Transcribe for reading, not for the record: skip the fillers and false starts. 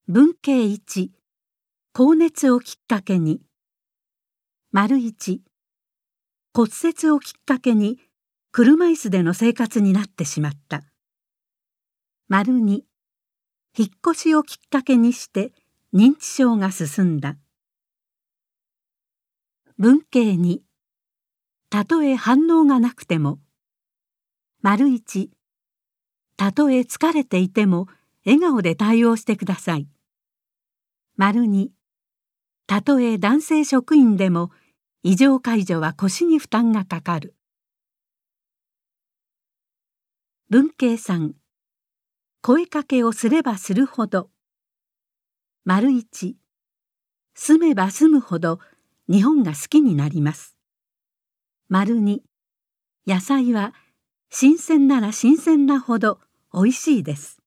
文系1、高熱をきっかけに。丸1、骨折をきっかけに車椅子での生活になってしまった。丸2、引っ越しをきっかけにして認知症が進んだ。文系2、たとえ反応がなくても。丸1、たとえ疲れていても笑顔で対応してください。丸2、たとえ男性職員でも異常介助は腰に負担がかかる。文系3、声かけをすればするほど。丸1、住めば住むほど日本が好きになります。丸2、野菜は新鮮なら新鮮なほどおいしいです。